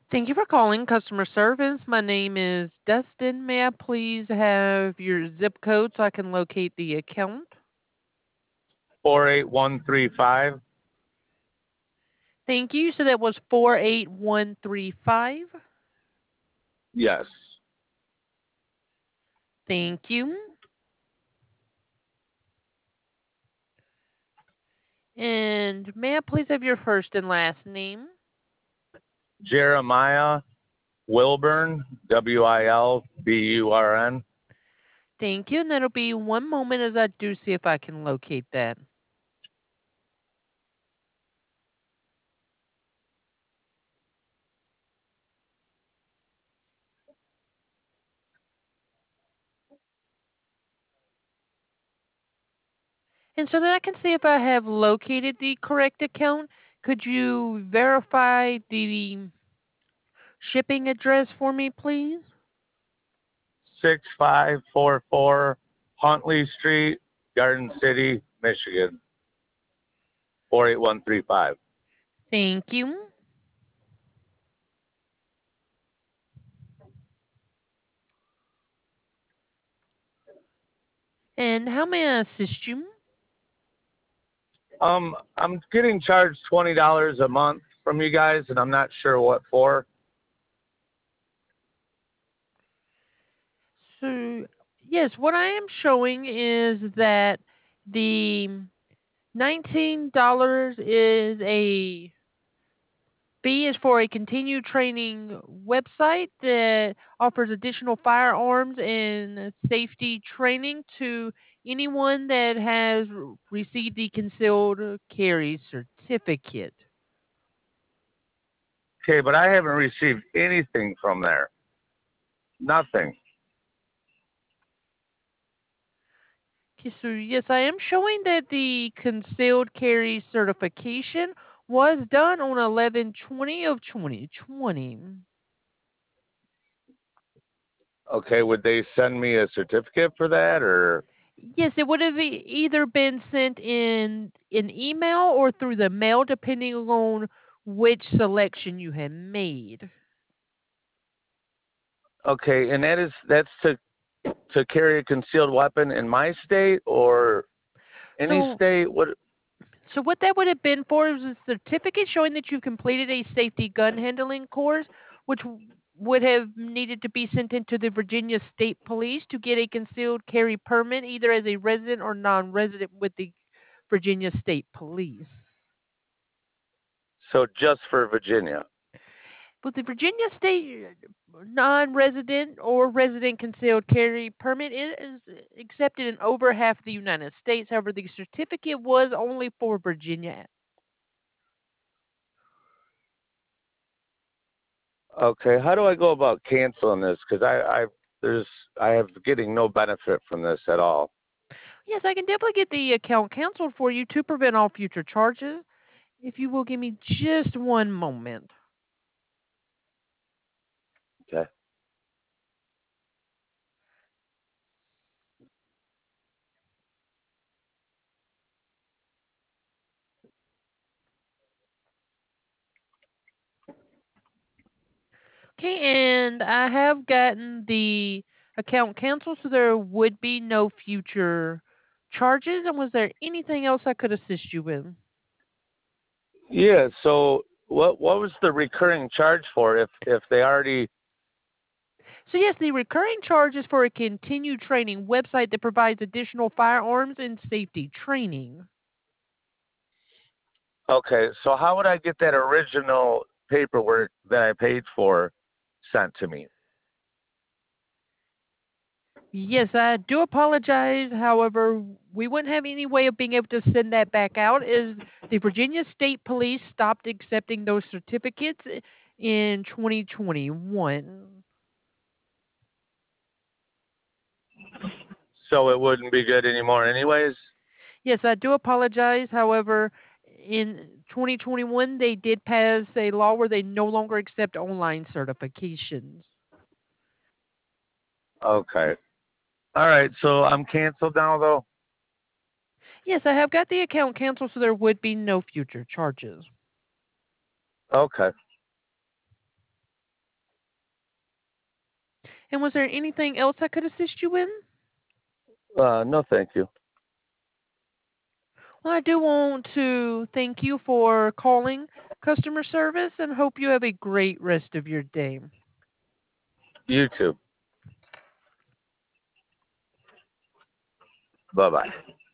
Thank you for calling customer service. My name is Dustin. May I please have your zip code so I can locate the account? 48135. Thank you. So that was 48135. Yes. Thank you. And may I please have your first and last name? Jeremiah Wilburn, Wilburn. Thank you. And that'll be one moment as I do see if I can locate that. And so that I can see if I have located the correct account, could you verify the shipping address for me, please? 6544 Huntley Street, Garden City, Michigan. 48135. Thank you. And how may I assist you? I'm getting charged $20 a month from you guys, and I'm not sure what for. So, yes, what I am showing is that the $19 is a fee is for a continued training website that offers additional firearms and safety training to anyone that has received the concealed carry certificate. Okay, but I haven't received anything from there. Nothing. Okay, so yes, I am showing that the concealed carry certification was done on 11/20 of 2020. Okay, would they send me a certificate for that, or? Yes, it would have either been sent in an email or through the mail, depending on which selection you had made. Okay, and that's to carry a concealed weapon in my state or any So, state? What? so what that would have been for is a certificate showing that you've completed a safety gun handling course, which would have needed to be sent into the Virginia State Police to get a concealed carry permit, either as a resident or non-resident with the Virginia State Police. So just for Virginia. But the Virginia State non-resident or resident concealed carry permit is accepted in over half the United States. However, the certificate was only for Virginia. Okay, how do I go about canceling this? Because there's I have getting no benefit from this at all. Yes, I can definitely get the account canceled for you to prevent all future charges. If you will give me just one moment. Okay. Okay, and I have gotten the account canceled, so there would be no future charges. And was there anything else I could assist you with? Yeah. So what was the recurring charge for if they already? So, yes, the recurring charge is for a continued training website that provides additional firearms and safety training. Okay. So how would I get that original paperwork that I paid for sent to me? Yes, I do apologize. However, we wouldn't have any way of being able to send that back out as the Virginia State Police stopped accepting those certificates in 2021. So it wouldn't be good anymore, anyways. Yes, I do apologize. However, in 2021, they did pass a law where they no longer accept online certifications. Okay. All right. So I'm canceled now, though. Yes, I have got the account canceled, so there would be no future charges. Okay. And was there anything else I could assist you with? No, thank you. Well, I do want to thank you for calling customer service and hope you have a great rest of your day. You too. Bye bye.